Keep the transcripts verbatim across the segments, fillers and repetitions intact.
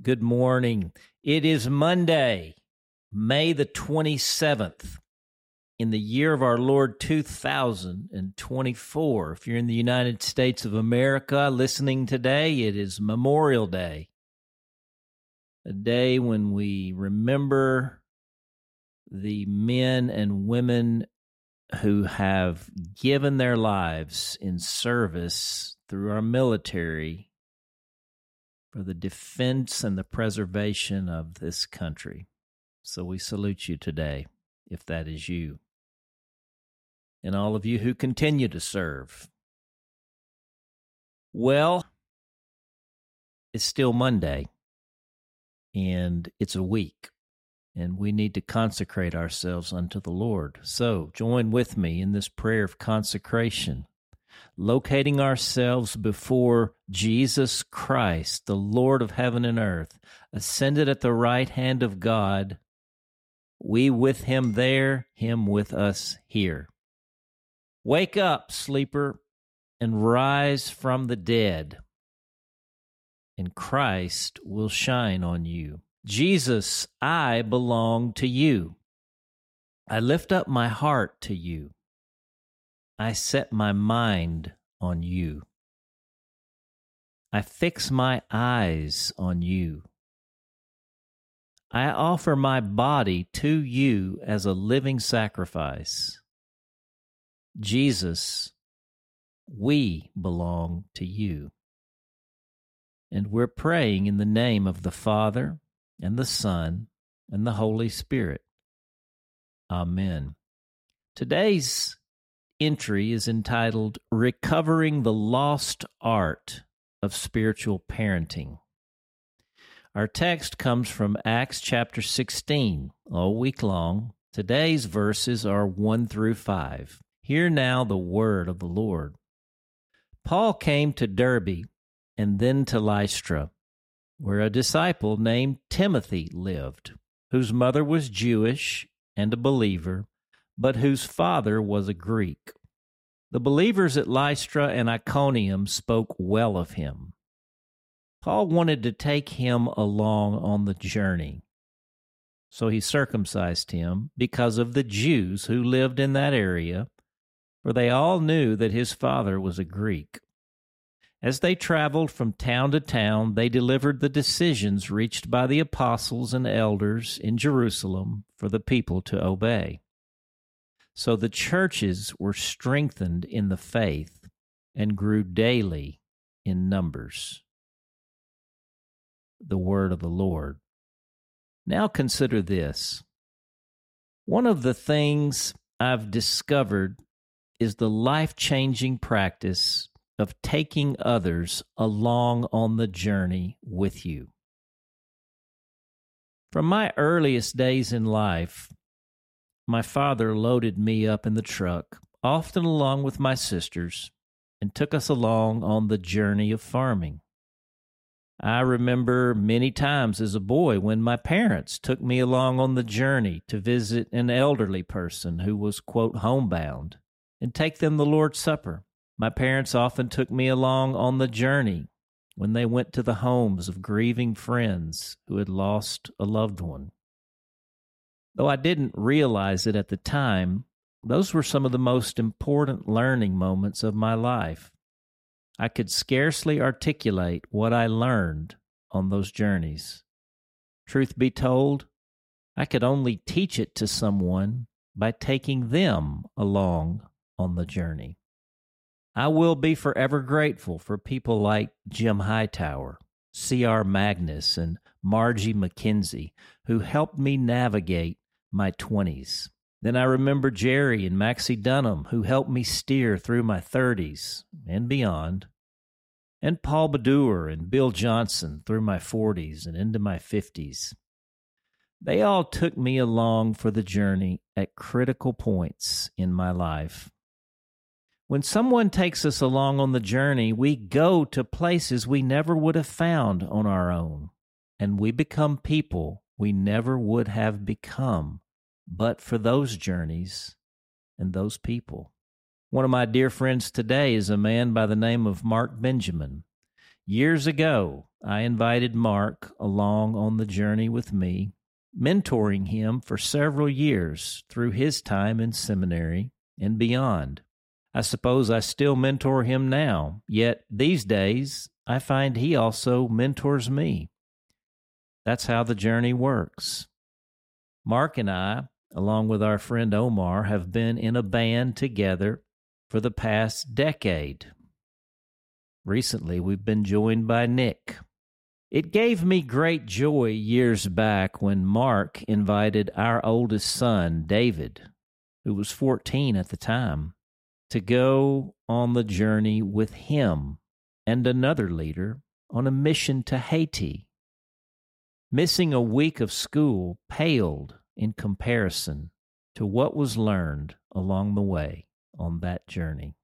Good morning. It is Monday, May the twenty-seventh, in the year of our Lord two thousand twenty-four. If you're in the United States of America listening today, it is Memorial Day, a day when we remember the men and women who have given their lives in service through our military for the defense and the preservation of this country. So we salute you today, if that is you, and all of you who continue to serve. Well, it's still Monday, and it's a week, and we need to consecrate ourselves unto the Lord. So join with me in this prayer of consecration, locating ourselves before Jesus Christ, the Lord of heaven and earth, ascended at the right hand of God, we with him there, him with us here. Wake up, sleeper, and rise from the dead, and Christ will shine on you. Jesus, I belong to you. I lift up my heart to you. I set my mind on you. I fix my eyes on you. I offer my body to you as a living sacrifice. Jesus, we belong to you. And we're praying in the name of the Father and the Son and the Holy Spirit. Amen. Today's entry is entitled Recovering the Lost Art of Spiritual Parenting. Our text comes from Acts chapter sixteen, all week long. Today's verses are one through five. Hear now the word of the Lord. Paul came to Derbe and then to Lystra, where a disciple named Timothy lived, whose mother was Jewish and a believer, but whose father was a Greek. The believers at Lystra and Iconium spoke well of him. Paul wanted to take him along on the journey, so he circumcised him because of the Jews who lived in that area, for they all knew that his father was a Greek. As they traveled from town to town, they delivered the decisions reached by the apostles and elders in Jerusalem for the people to obey. So the churches were strengthened in the faith and grew daily in numbers. The word of the Lord. Now consider this. One of the things I've discovered is the life-changing practice of taking others along on the journey with you. From my earliest days in life, my father loaded me up in the truck, often along with my sisters, and took us along on the journey of farming. I remember many times as a boy when my parents took me along on the journey to visit an elderly person who was, quote, homebound, and take them the Lord's Supper. My parents often took me along on the journey when they went to the homes of grieving friends who had lost a loved one. Though I didn't realize it at the time, those were some of the most important learning moments of my life. I could scarcely articulate what I learned on those journeys. Truth be told, I could only teach it to someone by taking them along on the journey. I will be forever grateful for people like Jim Hightower, C R Magnus, and Margie McKenzie, who helped me navigate my twenties. Then I remember Jerry and Maxie Dunham, who helped me steer through my thirties and beyond, and Paul Badur and Bill Johnson through my forties and into my fifties. They all took me along for the journey at critical points in my life. When someone takes us along on the journey, we go to places we never would have found on our own, and we become people we never would have become but for those journeys and those people. One of my dear friends today is a man by the name of Mark Benjamin. Years ago, I invited Mark along on the journey with me, mentoring him for several years through his time in seminary and beyond. I suppose I still mentor him now, yet these days I find he also mentors me. That's how the journey works. Mark and I, along with our friend Omar, have been in a band together for the past decade. Recently, we've been joined by Nick. It gave me great joy years back when Mark invited our oldest son, David, who was fourteen at the time, to go on the journey with him and another leader on a mission to Haiti. Missing a week of school paled in comparison to what was learned along the way on that journey.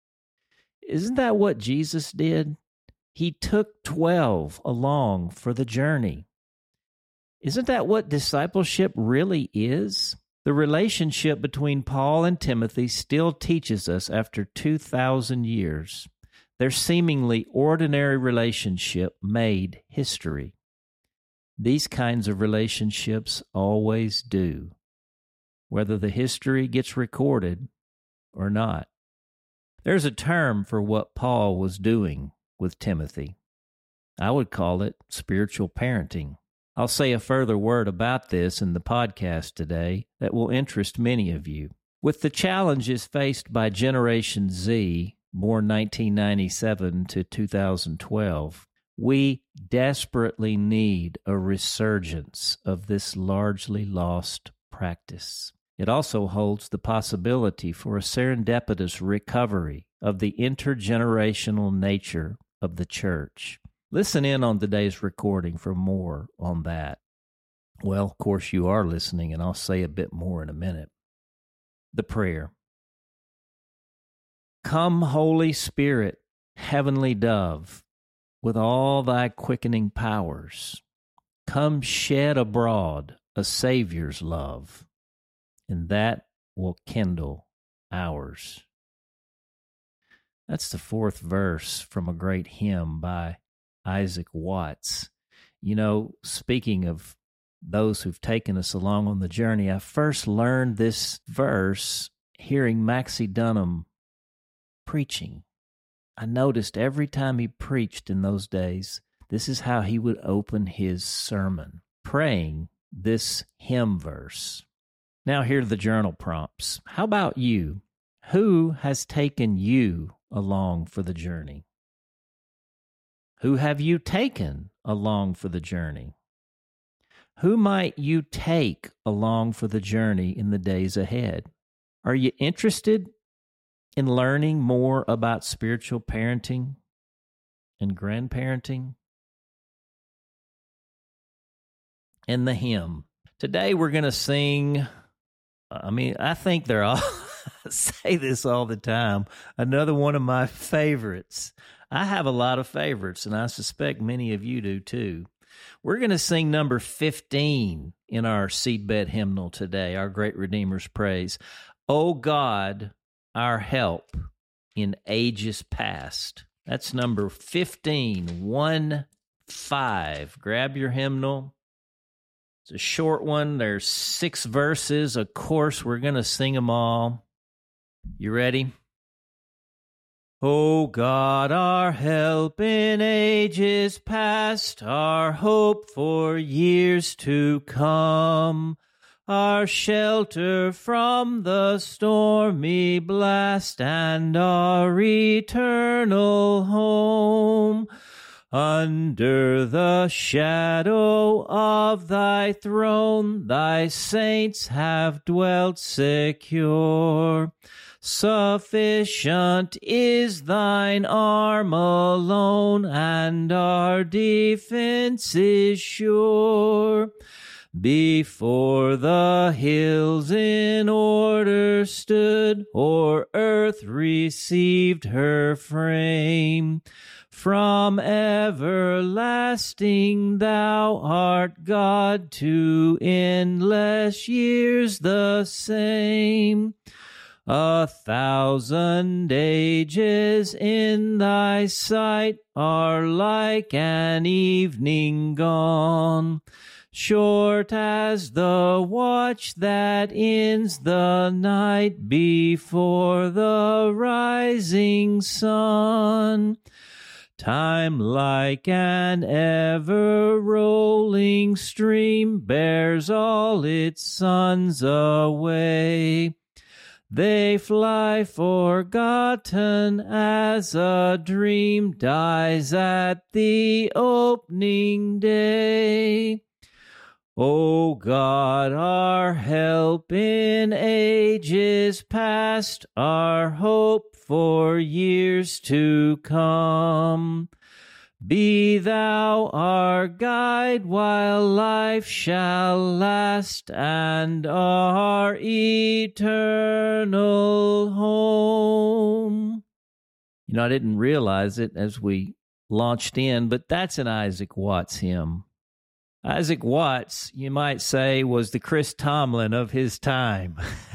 Isn't that what Jesus did? He took twelve along for the journey. Isn't that what discipleship really is? The relationship between Paul and Timothy still teaches us after two thousand years. Their seemingly ordinary relationship made history. These kinds of relationships always do, whether the history gets recorded or not. There's a term for what Paul was doing with Timothy. I would call it spiritual parenting. I'll say a further word about this in the podcast today that will interest many of you. With the challenges faced by Generation Z, born nineteen ninety-seven to two thousand twelve, we desperately need a resurgence of this largely lost practice. It also holds the possibility for a serendipitous recovery of the intergenerational nature of the church. Listen in on today's recording for more on that. Well, of course, you are listening, and I'll say a bit more in a minute. The prayer. Come, Holy Spirit, heavenly dove, with all thy quickening powers. Come shed abroad a Savior's love, and that will kindle ours. That's the fourth verse from a great hymn by Isaac Watts. You know, speaking of those who've taken us along on the journey, I first learned this verse hearing Maxie Dunham preaching. I noticed every time he preached in those days, this is how he would open his sermon, praying this hymn verse. Now, here are the journal prompts. How about you? Who has taken you along for the journey? Who have you taken along for the journey? Who might you take along for the journey in the days ahead? Are you interested in learning more about spiritual parenting and grandparenting? And the hymn. Today we're going to sing, I mean, I think they're all, I say this all the time, another one of my favorites. I have a lot of favorites, and I suspect many of you do too. We're going to sing number fifteen in our seedbed hymnal today, our Great Redeemer's Praise. O God, our help in ages past. That's number fifteen, one, five. Grab your hymnal. It's a short one. There's six verses. Of course, we're going to sing them all. You ready? O God, our help in ages past, our hope for years to come, our shelter from the stormy blast, and our eternal home. Under the shadow of thy throne, thy saints have dwelt secure. Sufficient is thine arm alone, and our defense is sure. Before the hills in order stood, or earth received her frame, from everlasting thou art God, to endless years the same. A thousand ages in thy sight are like an evening gone, short as the watch that ends the night before the rising sun. Time like an ever-rolling stream bears all its sons away. They fly forgotten as a dream dies at the opening day. O God, our help in ages past, our hope for years to come. Be thou our guide while life shall last, and our eternal home. You know, I didn't realize it as we launched in, but that's an Isaac Watts hymn. Isaac Watts, you might say, was the Chris Tomlin of his time.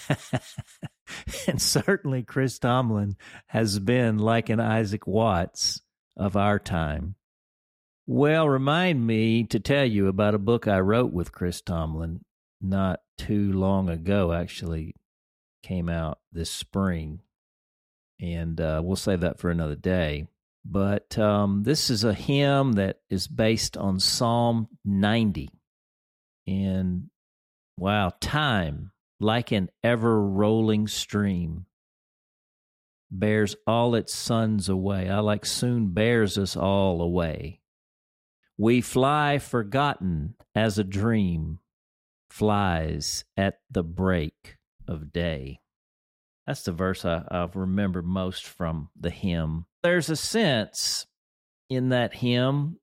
And certainly Chris Tomlin has been like an Isaac Watts of our time. Well, remind me to tell you about a book I wrote with Chris Tomlin not too long ago, actually came out this spring, and uh, we'll save that for another day. But um, this is a hymn that is based on Psalm ninety, and wow, time, like an ever-rolling stream, bears all its sons away. I like soon bears us all away. We fly forgotten as a dream flies at the break of day. That's the verse I, I remember most from the hymn. There's a sense in that hymn,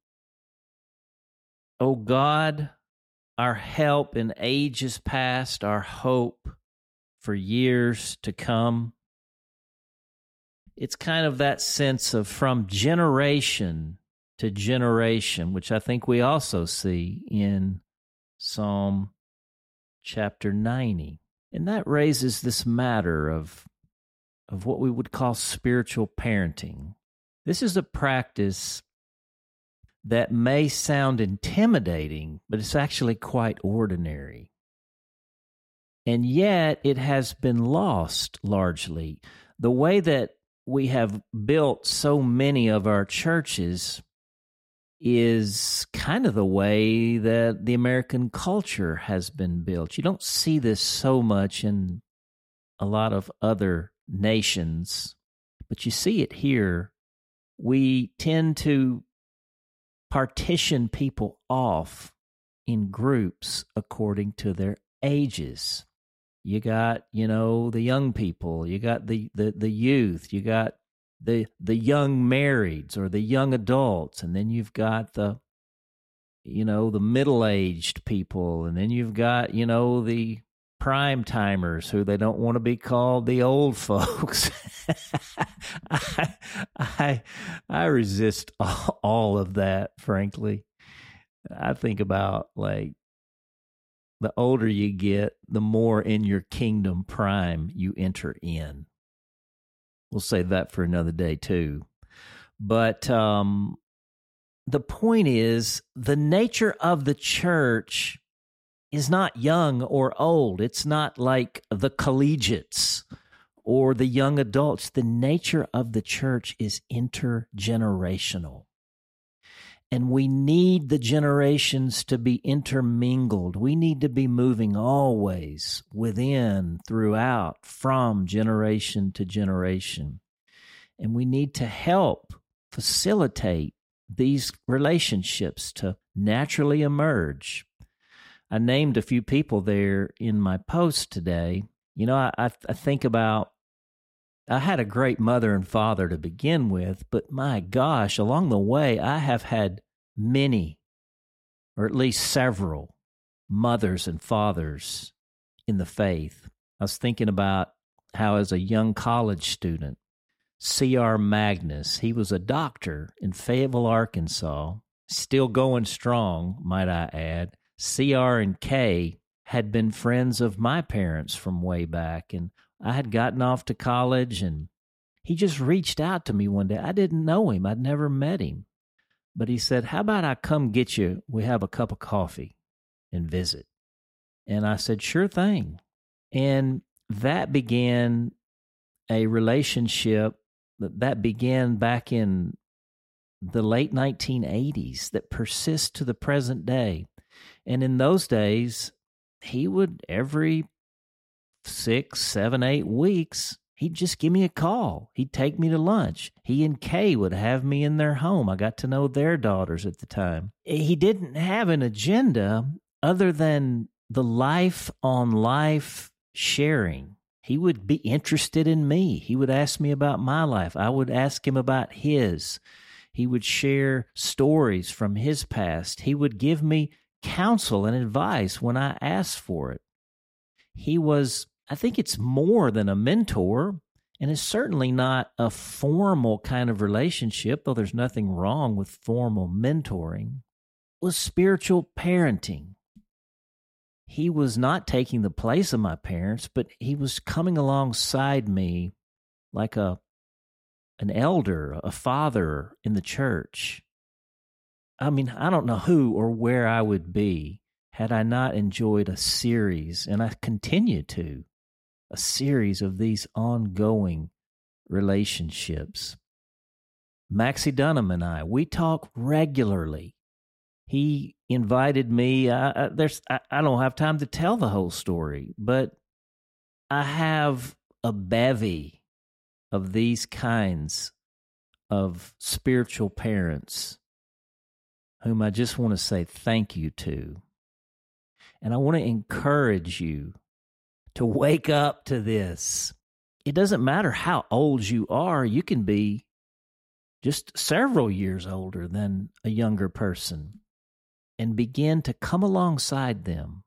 O God, our help in ages past, our hope for years to come. It's kind of that sense of from generation to generation, which I think we also see in Psalm chapter ninety. And that raises this matter of, of what we would call spiritual parenting. This is a practice that may sound intimidating, but it's actually quite ordinary. And yet it has been lost largely. The way that we have built so many of our churches is kind of the way that the American culture has been built. You don't see this so much in a lot of other nations, but you see it here. We tend to partition people off in groups according to their ages. You got, you know, the young people, you got the, the, the youth, you got the the young marrieds or the young adults, and then you've got the, you know, the middle-aged people, and then you've got, you know, the prime timers who they don't want to be called the old folks. I, I I resist all, all of that, frankly. I think about, like, the older you get, the more in your kingdom prime you enter in. We'll save that for another day, too. But um, the point is, the nature of the church is not young or old. It's not like the collegiates or the young adults. The nature of the church is intergenerational. And we need the generations to be intermingled. We need to be moving always within, throughout, from generation to generation. And we need to help facilitate these relationships to naturally emerge. I named a few people there in my post today. You know, I, I, I think about, I had a great mother and father to begin with, but my gosh, along the way, I have had many, or at least several, mothers and fathers in the faith. I was thinking about how, as a young college student, C R Magnus, he was a doctor in Fayetteville, Arkansas, still going strong, might I add. C R and K had been friends of my parents from way back, and I had gotten off to college, and he just reached out to me one day. I didn't know him. I'd never met him. But he said, how about I come get you? We have a cup of coffee and visit. And I said, sure thing. And that began a relationship that began back in the late nineteen eighties that persists to the present day. And in those days, he would every six, seven, eight weeks, he'd just give me a call. He'd take me to lunch. He and Kay would have me in their home. I got to know their daughters at the time. He didn't have an agenda other than the life on life sharing. He would be interested in me. He would ask me about my life. I would ask him about his. He would share stories from his past. He would give me counsel and advice when I asked for it. He was, I think it's more than a mentor, and it's certainly not a formal kind of relationship, though there's nothing wrong with formal mentoring. It was spiritual parenting. He was not taking the place of my parents, but he was coming alongside me like a an elder, a father in the church. I mean, I don't know who or where I would be had I not enjoyed a series, and I continue to, a series of these ongoing relationships. Maxie Dunham and I, we talk regularly. He invited me. I, I, there's, I, I don't have time to tell the whole story, but I have a bevy of these kinds of spiritual parents whom I just want to say thank you to. And I want to encourage you to wake up to this. It doesn't matter how old you are. You can be just several years older than a younger person, and begin to come alongside them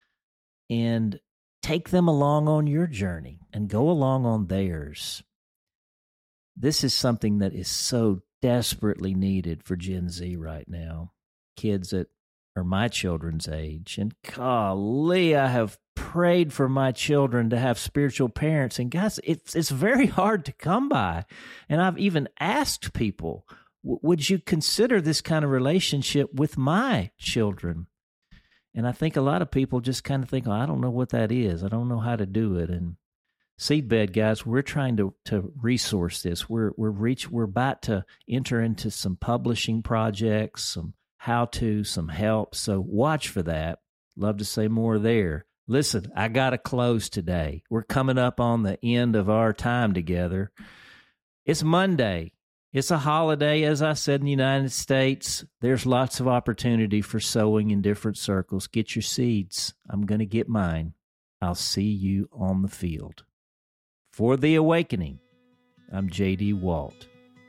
and take them along on your journey and go along on theirs. This is something that is so desperately needed for Gen Z right now. Kids that are my children's age. And golly, I have prayed for my children to have spiritual parents. And guys, it's, it's very hard to come by. And I've even asked people, would you consider this kind of relationship with my children? And I think a lot of people just kind of think, oh, I don't know what that is. I don't know how to do it. And Seedbed, guys, we're trying to to resource this. We're we're reach we're about to enter into some publishing projects, some how-to, some help. So watch for that. Love to say more there. Listen, I got to close today. We're coming up on the end of our time together. It's Monday. It's a holiday, as I said, in the United States. There's lots of opportunity for sowing in different circles. Get your seeds. I'm going to get mine. I'll see you on the field. For The Awakening, I'm J D Walt.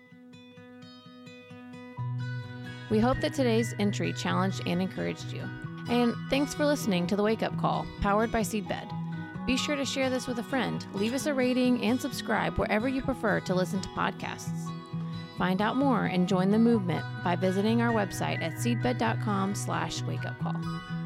We hope that today's entry challenged and encouraged you. And thanks for listening to The Wake Up Call, powered by Seedbed. Be sure to share this with a friend, leave us a rating, and subscribe wherever you prefer to listen to podcasts. Find out more and join the movement by visiting our website at seedbed.com slash wakeupcall.